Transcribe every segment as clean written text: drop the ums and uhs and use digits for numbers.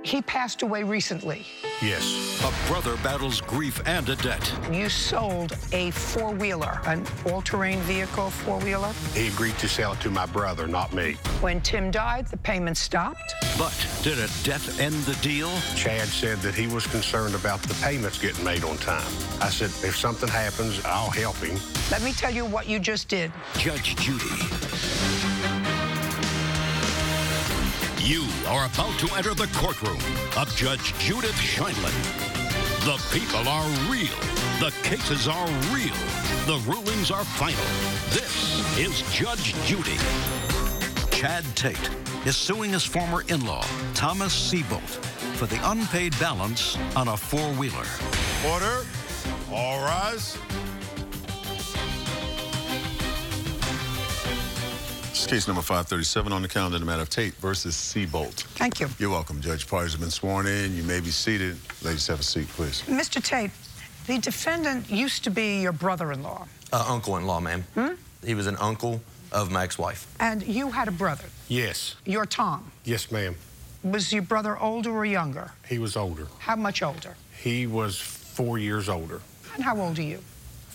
He passed away recently. Yes. A brother battles grief and a debt. You sold a four-wheeler, an all-terrain vehicle four-wheeler. He agreed to sell it to my brother, not me. When Tim died, the payment stopped. But did a death end the deal? Chad said that he was concerned about the payments getting made on time. I said, if something happens, I'll help him. Let me tell you what you just did. Judge Judy. You are about to enter the courtroom of Judge Judith Scheindlin. The people are real. The cases are real. The rulings are final. This is Judge Judy. Chad Tate is suing his former in-law, Thomas Seabolt, for the unpaid balance on a four-wheeler. Order. All rise. Case number 537 on the calendar, the matter of Tate versus Seabolt. Thank you. You're welcome. Judge parties have been sworn in. You may be seated. Ladies, have a seat, please. Mr. Tate, the defendant used to be your brother-in-law. Uncle-in-law, ma'am. He was an uncle of my ex-wife. And you had a brother. Yes. You're Tom. Yes, ma'am. Was your brother older or younger? He was older. How much older? He was 4 years older. And how old are you?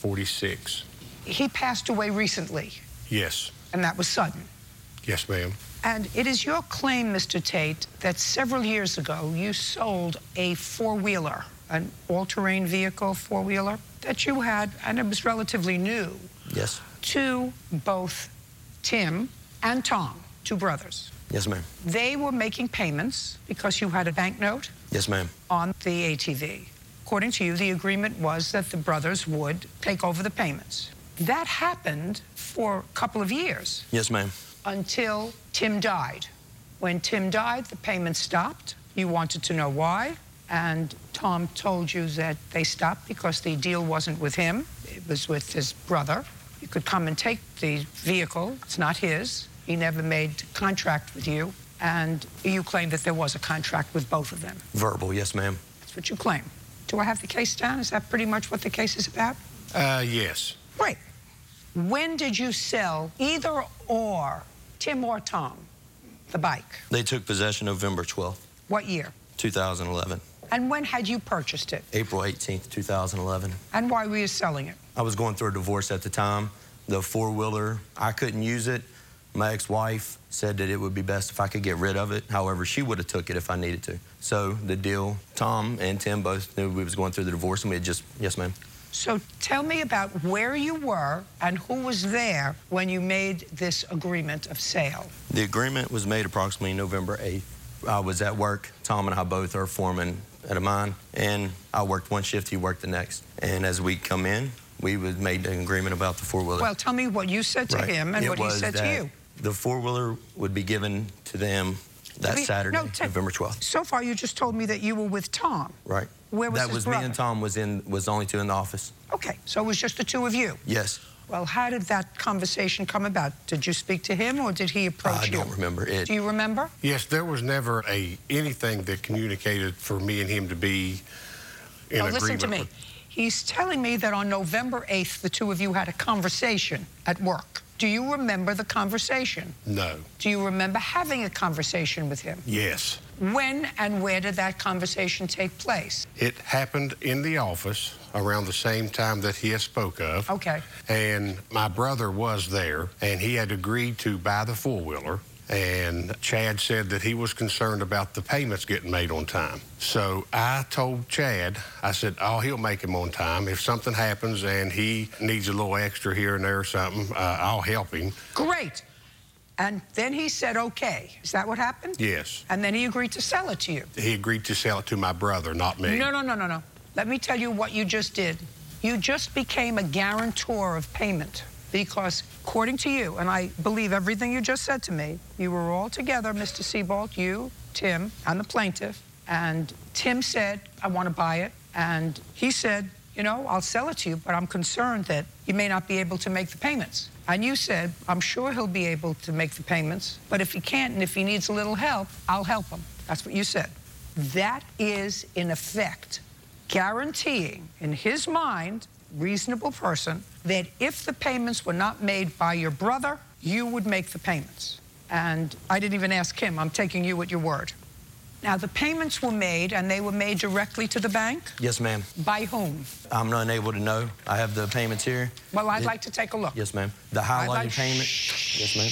46. He passed away recently. Yes. And that was sudden. Yes, ma'am. And it is your claim, Mr. Tate, that several years ago you sold a four-wheeler, an all-terrain vehicle four-wheeler that you had, and it was relatively new. Yes. To both Tim and Tom, two brothers. Yes, ma'am. They were making payments because you had a banknote. Yes, ma'am. On the ATV. According to you, the agreement was that the brothers would take over the payments. That happened for a couple of years. Yes, ma'am. Until Tim died. When Tim died, the payments stopped. You wanted to know why, and Tom told you that they stopped because the deal wasn't with him. It was with his brother. You could come and take the vehicle. It's not his. He never made contract with you, and you claim that there was a contract with both of them. Verbal, yes, ma'am. That's what you claim. Do I have the case down? Is that pretty much what the case is about? Yes. Great. When did you sell either or, Tim or Tom, the bike? They took possession November 12th. What year? 2011. And when had you purchased it? April 18th, 2011. And why were you selling it? I was going through a divorce at the time. The four-wheeler, I couldn't use it. My ex-wife said that it would be best if I could get rid of it. However, she would have took it if I needed to. So the deal, Tom and Tim both knew we was going through the divorce, and we had just, yes, ma'am. So tell me about where you were and who was there when you made this agreement of sale. The agreement was made approximately November 8th. I was at work. Tom and I both are foremen at a mine, and I worked one shift, he worked the next. And as we come in, we made an agreement about the four-wheeler. Well, tell me what you said to him and what he said to you. The four-wheeler would be given to them that Saturday, November 12th. So far, you just told me that you were with Tom. Right. Where was his brother? Me and Tom was the only two in the office. Okay, so it was just the two of you? Yes. Well, how did that conversation come about? Did you speak to him or did he approach you? I don't remember it. Do you remember? Yes, there was never anything that communicated for me and him to be in agreement. Listen to me. He's telling me that on November 8th, the two of you had a conversation at work. Do you remember the conversation? No. Do you remember having a conversation with him? Yes. When and where did that conversation take place? It happened in the office around the same time that he had spoke of. Okay. And my brother was there, and he had agreed to buy the four-wheeler. And Chad said that he was concerned about the payments getting made on time. So I told Chad, I said, oh, he'll make them on time. If something happens and he needs a little extra here and there or something, I'll help him. Great. And then he said, okay. Is that what happened? Yes. And then he agreed to sell it to you? He agreed to sell it to my brother, not me. No. Let me tell you what you just did. You just became a guarantor of payment. Because, according to you, and I believe everything you just said to me, you were all together, Mr. Seabolt, you, Tim, and the plaintiff, and Tim said, I want to buy it, and he said, you know, I'll sell it to you, but I'm concerned that you may not be able to make the payments. And you said, I'm sure he'll be able to make the payments, but if he can't and if he needs a little help, I'll help him. That's what you said. That is, in effect, guaranteeing, in his mind, reasonable person, that if the payments were not made by your brother, you would make the payments. And I didn't even ask him. I'm taking you at your word. Now, the payments were made, and they were made directly to the bank? Yes, ma'am. By whom? I'm not able to know. I have the payments here. Well, I'd like to take a look. Yes, ma'am. The highlighted payment. Yes, ma'am.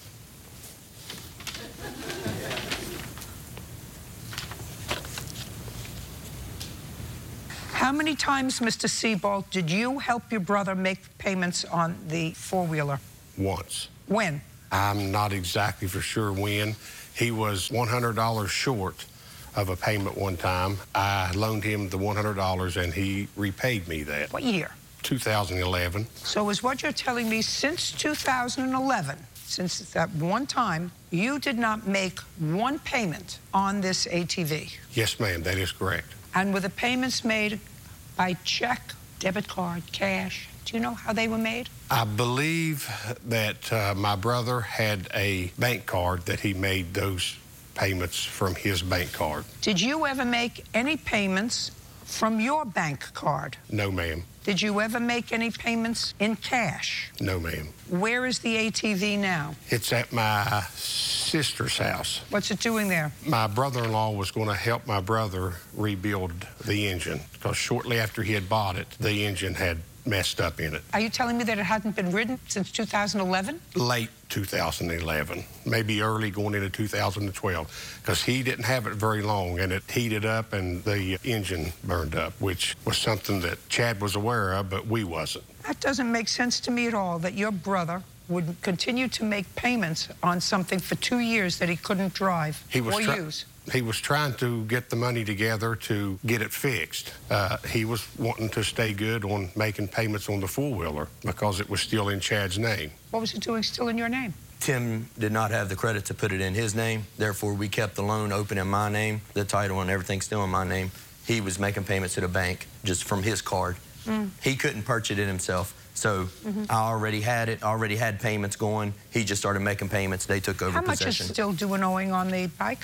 How many times, Mr. Seabolt, did you help your brother make payments on the four-wheeler? Once. When? I'm not exactly for sure when. He was $100 short of a payment one time. I loaned him the $100 and he repaid me that. What year? 2011. So is what you're telling me since 2011, since that one time, you did not make one payment on this ATV? Yes, ma'am, that is correct. And were the payments made by check, debit card, cash? Do you know how they were made? I believe that my brother had a bank card that he made those payments from his bank card. Did you ever make any payments from your bank card? No, ma'am. Did you ever make any payments in cash? No, ma'am. Where is the ATV now? It's at my sister's house. What's it doing there? My brother-in-law was going to help my brother rebuild the engine because shortly after he had bought it, the engine had messed up in it. Are you telling me that it hadn't been ridden since 2011? Late 2011, maybe early going into 2012, because he didn't have it very long and it heated up and the engine burned up, which was something that Chad was aware of, but we wasn't. That doesn't make sense to me at all, that your brother would continue to make payments on something for 2 years that he couldn't drive or use. He was trying to get the money together to get it fixed. He was wanting to stay good on making payments on the four-wheeler because it was still in Chad's name. What was it doing still in your name? Tim did not have the credit to put it in his name. Therefore, we kept the loan open in my name, the title and everything still in my name. He was making payments to the bank just from his card. He couldn't purchase it himself. So I already had it, already had payments going. He just started making payments. They took over possession. How much is still due and owing on the bike?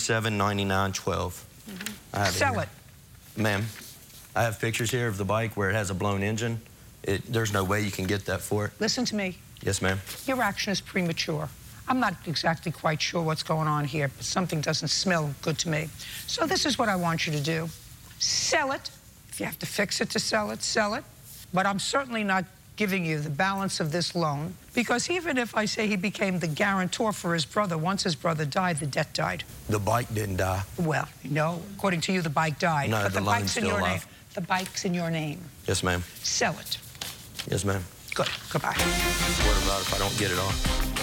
$37.99.12. Sell it. Ma'am, I have pictures here of the bike where it has a blown engine. There's no way you can get that for it. Listen to me. Yes, ma'am. Your action is premature. I'm not exactly quite sure what's going on here, but something doesn't smell good to me. So this is what I want you to do. Sell it. If you have to fix it to sell it, sell it. But I'm certainly not giving you the balance of this loan, because even if I say he became the guarantor for his brother, once his brother died, the debt died. The bike didn't die. Well, no, according to you, the bike died. No, but the bike's in your alive. name. The bike's in your name. Yes, ma'am. Sell it. Yes, ma'am. Good. Goodbye. What about if I don't get it all?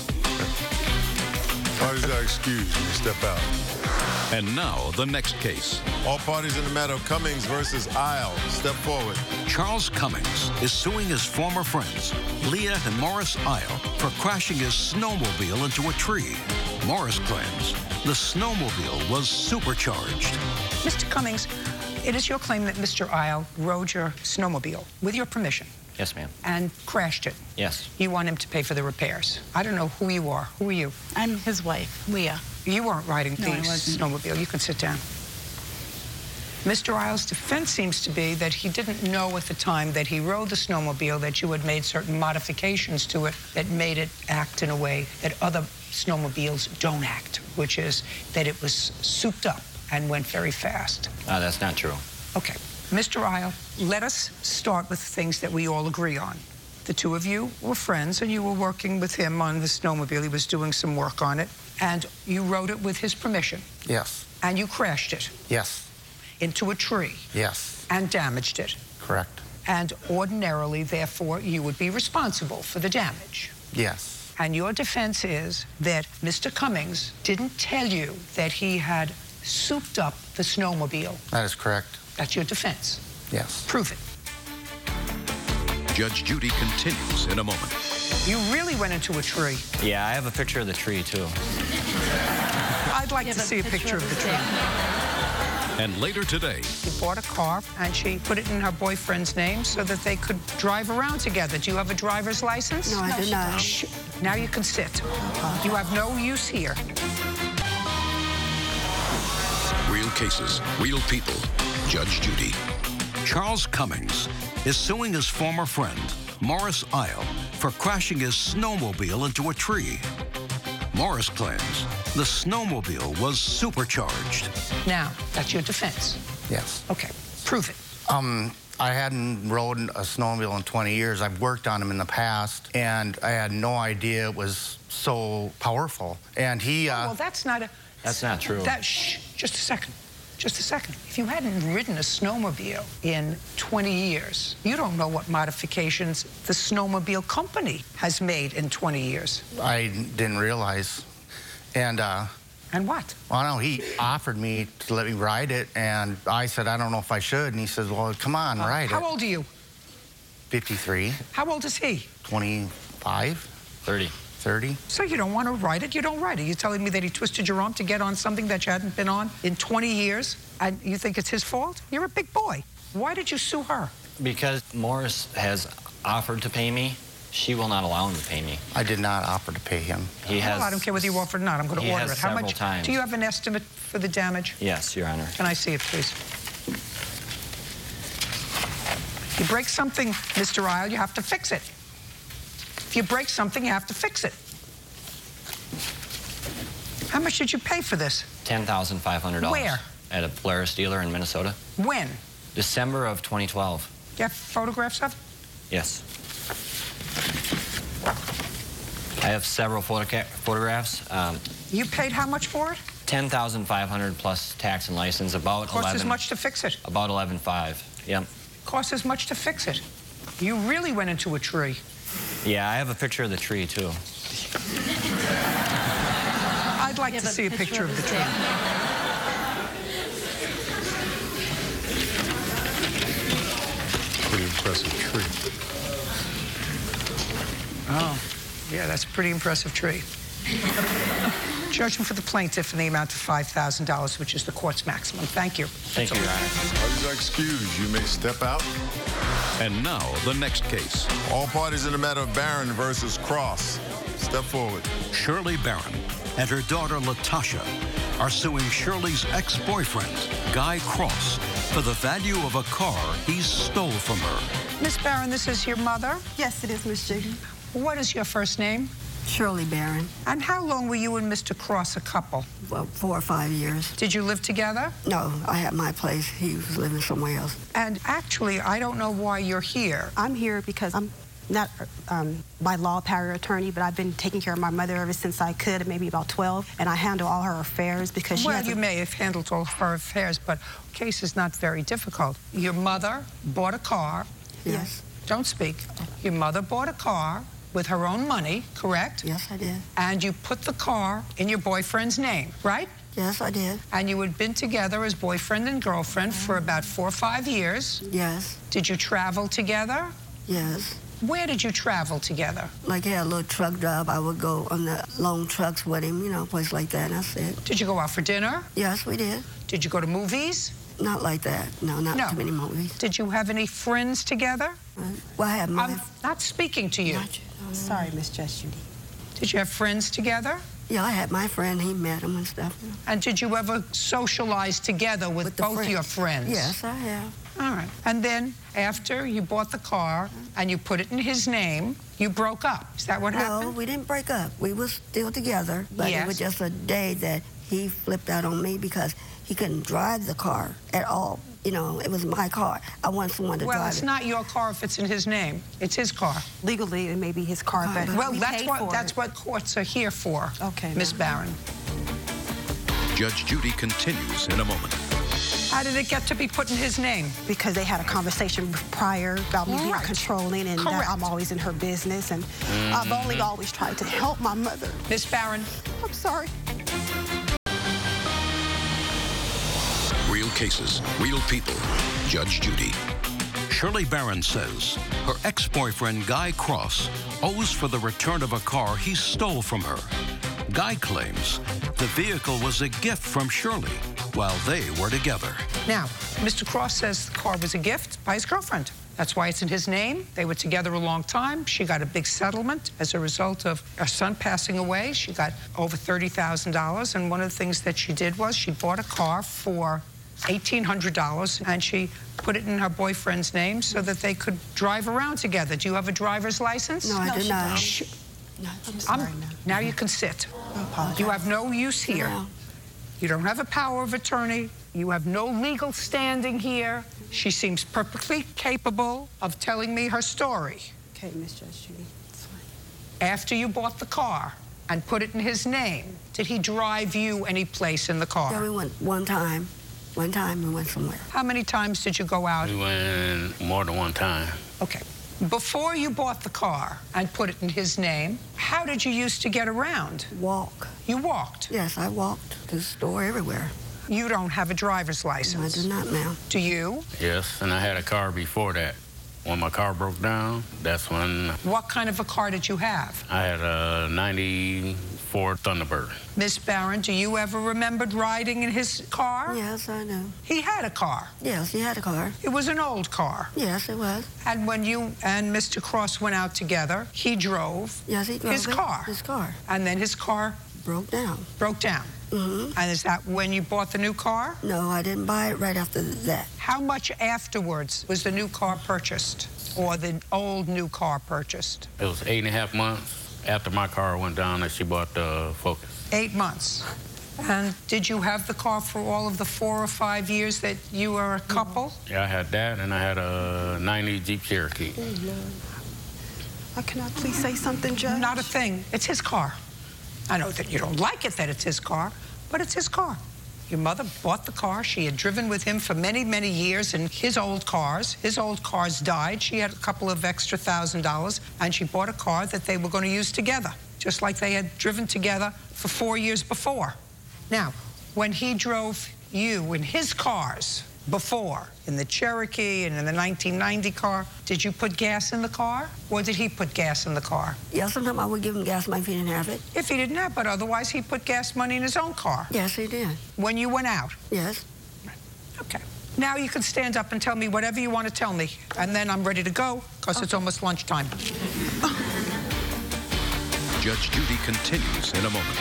Parties are excused when you step out. And now, the next case. All parties in the matter of Cummings versus Isle. Step forward. Charles Cummings is suing his former friends, Leah and Morris Isle, for crashing his snowmobile into a tree. Morris claims the snowmobile was supercharged. Mr. Cummings, it is your claim that Mr. Isle rode your snowmobile with your permission. Yes, ma'am. And crashed it. Yes. You want him to pay for the repairs. I don't know who you are. Who are you? I'm his wife, Leah. You weren't riding No, the I wasn't. snowmobile. You can sit down. Mr. Isle's defense seems to be that he didn't know at the time that he rode the snowmobile that you had made certain modifications to it that made it act in a way that other snowmobiles don't act, which is that it was souped up and went very fast. That's not true. Okay. Mr. Isle, let us start with things that we all agree on. The two of you were friends, and you were working with him on the snowmobile. He was doing some work on it, and you rode it with his permission. Yes. And you crashed it Yes. into a tree. Yes. And damaged it. Correct. And ordinarily, therefore, you would be responsible for the damage. Yes. And your defense is that Mr. Cummings didn't tell you that he had souped up the snowmobile. That is correct. That's your defense. Yes. Prove it. Judge Judy continues in a moment. You really went into a tree. Yeah, I have a picture of the tree, too. I'd like to see a picture of the tree. And later today, She bought a car, and she put it in her boyfriend's name so that they could drive around together. Do you have a driver's license? No, I do not. Shh. Now you can sit. You have no use here. real cases, real people. Judge Judy. Charles Cummings is suing his former friend, Morris Isle, for crashing his snowmobile into a tree. Morris claims The snowmobile was supercharged. Now, that's your defense. Yes. Okay, prove it. I hadn't rode a snowmobile in 20 years. I've worked on them in the past, and I had no idea it was so powerful. And he... Well, that's not a... That's not true. Shh, just a second. Just a second. If you hadn't ridden a snowmobile in 20 years, you don't know what modifications the snowmobile company has made in 20 years. I didn't realize. And what? Well, no, he offered me to let me ride it, and I said, I don't know if I should. And he says, well, come on, ride it. How old are you? 53. How old is he? 25. 30. 30. So you don't want to ride it, you don't ride it. You're telling me that he twisted your arm to get on something that you hadn't been on in 20 years, and you think it's his fault? You're a big boy. Why did you sue her? Because Morris has offered to pay me. She will not allow him to pay me. I did not offer to pay him. He has. Well, I don't care whether you offered or not. I'm going to order it. How much? Times. Do you have an estimate for the damage? Yes, Your Honor. Can I see it, please? If you break something, Mr. Isle, you have to fix it. If you break something, you have to fix it. How much did you pay for this? $10,500. Where? At a Polaris dealer in Minnesota. When? December of 2012. You have photographs of it? Yes. I have several photographs. You paid how much for it? $10,500 plus tax and license. About Cost as much to fix it. About $11,500. Yep. Cost as much to fix it. You really went into a tree. Yeah, I have a picture of the tree too. I'd like to see a picture of the tree. Pretty impressive tree. Oh, yeah, that's a pretty impressive tree. Judgment for the plaintiff in the amount of $5,000, which is the court's maximum. Thank you. Thank you, Your Honor. Parties are excused. You may step out. And now, the next case. All parties in the matter of Barron versus Cross. Step forward. Shirley Barron and her daughter, Latasha, are suing Shirley's ex-boyfriend, Guy Cross, for the value of a car he stole from her. Miss Barron, this is your mother? Yes, it is, Miss Judy. What is your first name? Shirley Barron. And how long were you and Mr. Cross a couple? Well, 4 or 5 years. Did you live together? No, I had my place. He was living somewhere else. And actually, I don't know why you're here. I'm here because I'm not by law power attorney, but I've been taking care of my mother ever since I could, maybe about 12, and I handle all her affairs because she you may have handled all her affairs, but the case is not very difficult. Your mother bought a car. Yes. Don't speak. Your mother bought a car with her own money, correct? Yes, I did. And you put the car in your boyfriend's name, right? Yes, I did. And you had been together as boyfriend and girlfriend for about 4 or 5 years. Yes. Did you travel together? Yes. Where did you travel together? Like, he had a little truck drive. I would go on the long trucks with him, you know, a place like that, and that's it. Did you go out for dinner? Yes, we did. Did you go to movies? Not like that. No, not too many movies. Did you have any friends together? Well, I had my... I'm not speaking to you. Sorry, Miss Judge Judy. Did you have friends together? Yeah, I had my friend. He met him and stuff. You know. And did you ever socialize together with both your friends? Yes, I have. All right. And then after you bought the car and you put it in his name, you broke up. Is that what happened? No, we didn't break up. We were still together, but it was just a day that he flipped out on me because he couldn't drive the car at all. You know, it was my car. I wanted someone to drive it. Well, it's not your car if it's in his name. It's his car. Legally, it may be his car, but well, that's what courts are here for. Okay, Miss Barron. Judge Judy continues in a moment. How did it get to be put in his name? Because they had a conversation prior about me being controlling and that Correct. I'm always in her business, and I've only always tried to help my mother. Miss Barron. I'm sorry. Real cases, real people. Judge Judy. Shirley Barron says her ex-boyfriend, Guy Cross, owes for the return of a car he stole from her. Guy claims the vehicle was a gift from Shirley while they were together. Now, Mr. Cross says the car was a gift by his girlfriend. That's why it's in his name. They were together a long time. She got a big settlement as a result of her son passing away. She got over $30,000, and one of the things that she did was she bought a car for $1,800, and she put it in her boyfriend's name so that they could drive around together. Do you have a driver's license? No, I do not. No, I'm sorry now you can sit. I apologize. You have no use here. No. You don't have a power of attorney. You have no legal standing here. She seems perfectly capable of telling me her story. Okay, Miss Judge Judy. It's fine. After you bought the car and put it in his name, did he drive you any place in the car? Yeah, we went one time. One time we went somewhere. How many times did you go out? We went more than one time. Okay. Before you bought the car and put it in his name, how did you used to get around? Walk. You walked. Yes, I walked to the store everywhere. You don't have a driver's license. I do not, ma'am. Do you? Yes, and I had a car before that. When my car broke down, that's when What kind of a car did you have? I had a 94 Thunderbird. Miss Barron, do you ever remember riding in his car? Yes, I know. He had a car. Yes, he had a car. It was an old car. Yes, it was. And when you and Mr. Cross went out together, he drove Yes, he drove his it. car. His car. And then his car Broke down. broke down. Mm-hmm. And is that when you bought the new car? No, I didn't buy it right after that. How much afterwards was the new car purchased or the old new car purchased? It was 8.5 months after my car went down that she bought the Focus. 8 months. And did you have the car for all of the 4 or 5 years that you were a couple? Yeah, I had that, and I had a 90 Jeep Cherokee. Can I please say something, Judge? Not a thing. It's his car. I know that you don't like it that it's his car, but it's his car. Your mother bought the car. She had driven with him for many, many years in his old cars. His old cars died. She had a couple of extra $1,000, and she bought a car that they were going to use together, just like they had driven together for 4 years before. Now, when he drove you in his cars before, in the Cherokee and in the 1990 car, did you put gas in the car, or did he put gas in the car? Yeah, sometimes I would give him gas money if he didn't have it. If he didn't have, but otherwise he put gas money in his own car. Yes, he did. When you went out? Yes. Okay. Now you can stand up and tell me whatever you want to tell me, and then I'm ready to go, because it's almost lunchtime. Judge Judy continues in a moment.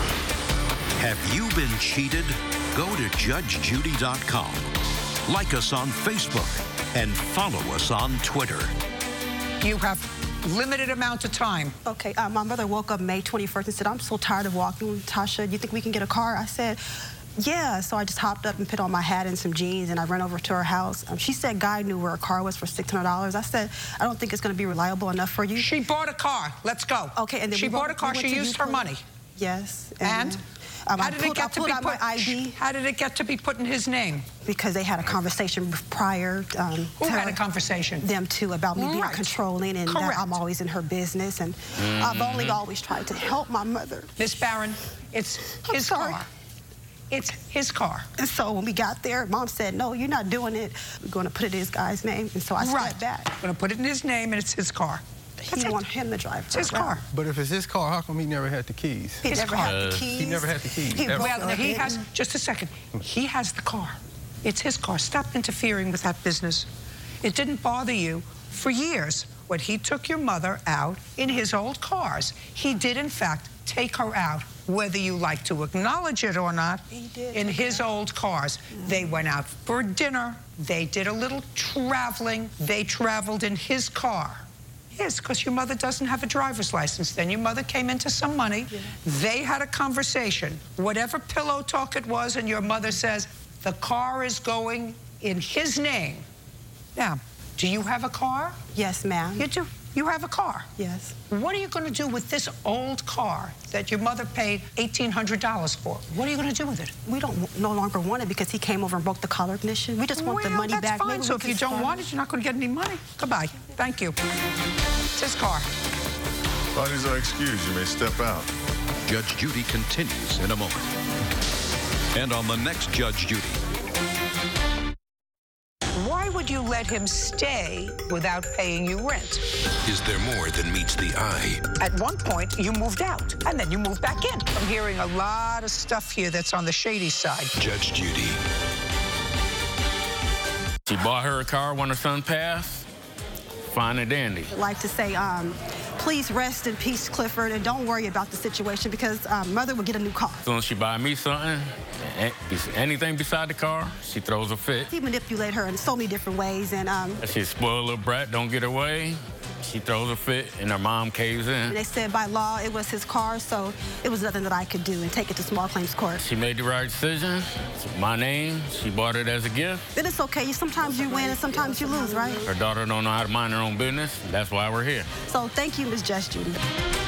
Have you been cheated? Go to judgejudy.com. Like us on Facebook and follow us on Twitter. You have limited amount of time. Okay, my mother woke up May 21st and said, I'm so tired of walking. Tasha, do you think we can get a car? I said, yeah. So I just hopped up and put on my hat and some jeans, and I ran over to her house. She said Guy knew where a car was for $600. I said, I don't think it's going to be reliable enough for you. She bought a car. Let's go. Okay, and then she bought a car. She used her money. Yes. And? How did it get to be put? My ID. How did it get to be put in his name? Because they had a conversation prior. Who had a conversation? Them two, about me being controlling and that I'm always in her business, and I've only always tried to help my mother. Miss Barron, it's his car. It's his car. And so when we got there, Mom said, no, you're not doing it. We're going to put it in this guy's name. And so I stepped back. We're going to put it in his name, and it's his car. He wanted him to drive. It's his car. But if it's his car, how come he never had the keys? He never had the keys. He never had the keys. Well, he has, just a second. He has the car. It's his car. Stop interfering with that business. It didn't bother you for years when he took your mother out in his old cars. He did, in fact, take her out, whether you like to acknowledge it or not, in his old cars. They went out for dinner. They did a little traveling. They traveled in his car. Yes, because your mother doesn't have a driver's license. Then your mother came into some money. Yeah. They had a conversation. Whatever pillow talk it was, and your mother says, the car is going in his name. Now, do you have a car? Yes, ma'am. You do? You have a car? Yes. What are you going to do with this old car that your mother paid $1,800 for? What are you going to do with it? We no longer want it because he came over and broke the collar ignition. We just want the money back. That's fine. So if you don't want it, you're not going to get any money. Goodbye. Thank you. It's his car. Bodies are excused. You may step out. Judge Judy continues in a moment. And on the next Judge Judy. Why would you let him stay without paying you rent? Is there more than meets the eye? At one point, you moved out, and then you moved back in. I'm hearing a lot of stuff here that's on the shady side. Judge Judy. She bought her a car when her son passed. Fine and dandy. I'd like to say, please rest in peace, Clifford, and don't worry about the situation because Mother will get a new car. As soon as she buy me something, anything beside the car, she throws a fit. He manipulated her in so many different ways, and she's a spoiled little brat, don't get her way. She throws a fit and her mom caves in. And they said by law it was his car, so it was nothing that I could do and take it to small claims court. She made the right decision. It's my name. She bought it as a gift. But it's okay. Sometimes you win and sometimes you lose, right? Her daughter don't know how to mind her own business. That's why we're here. So thank you, Ms. Just Judy.